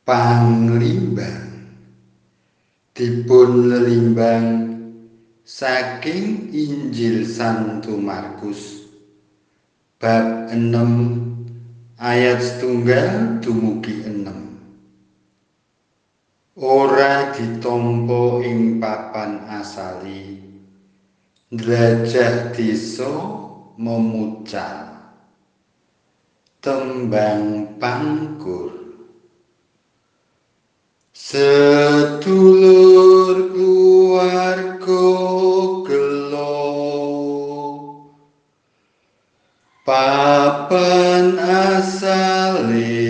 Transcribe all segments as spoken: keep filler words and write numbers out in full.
Panglimbang dipunlimbang saking Injil Santo Markus bab enam ayat setunggal dumugi enam. Ora ditampa ing papan asali ndrajah desa memucal tembang pangkur. Sedulur keluarga gelo papan asale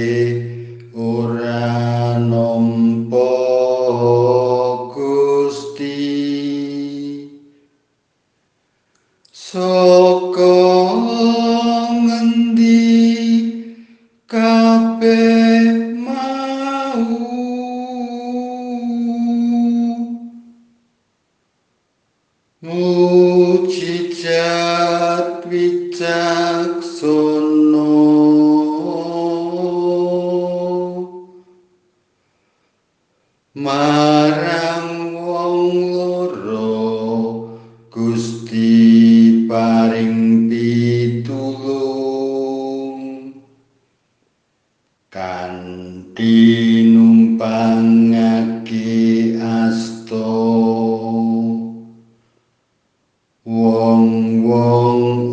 ora nampa Gusti saka ngendi kabeh mau mujijat wicaksana marang wong lara Gusti paring pitulung kanthi numpangake asta wong-wong